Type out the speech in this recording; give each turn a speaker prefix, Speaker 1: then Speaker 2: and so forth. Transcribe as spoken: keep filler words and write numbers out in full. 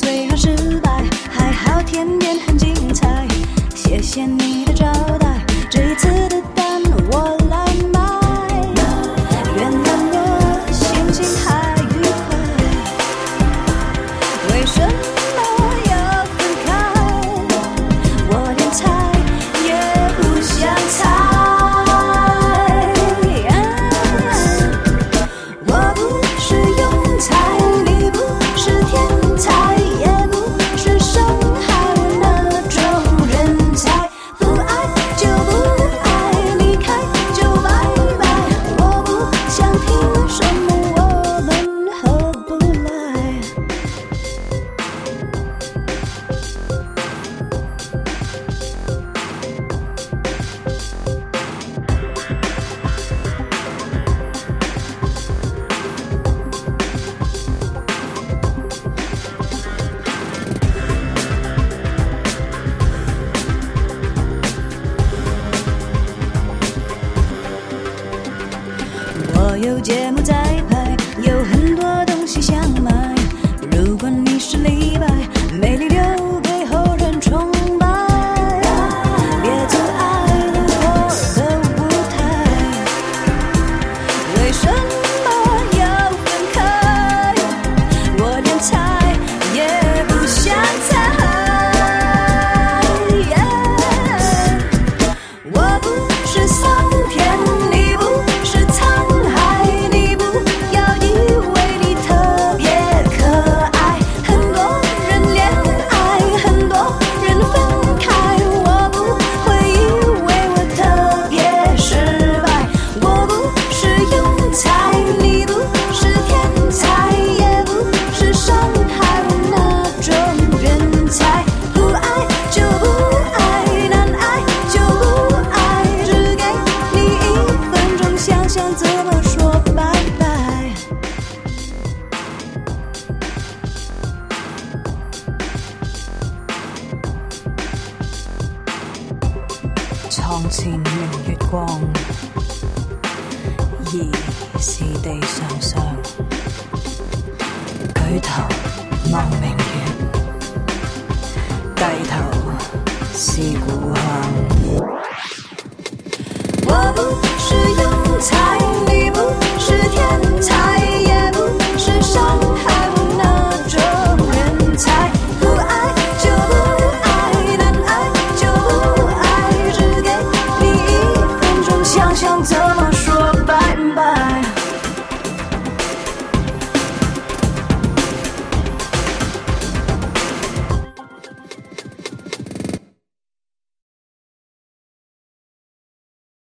Speaker 1: 虽然失败，还好甜点很精彩。谢谢你的招待，这一次的单我来买。原谅我心情还愉快，为什么要分开？我连猜也不想猜。我不是庸才，你不是天才，也不是伤害我那种人才。不爱就不爱，离开就拜拜。我不想听什么我们合不来。我有节目在拍，有很多东西想买。如果你是李白，美丽留给后人崇拜。别阻碍了我的舞台，为什么要分开？我连猜也不想猜。我不是桑田，你不是沧海，你不要以为你特别可爱。很多人恋爱，很多人分开，我不会以为我特别失败。我不是庸才，你不是天才，也不是伤害我那种人才。不爱就不爱，难爱就不爱，只给你一分钟想想怎么说拜拜。床前明月光，疑是地上霜。舉頭望明月，低頭思故鄉。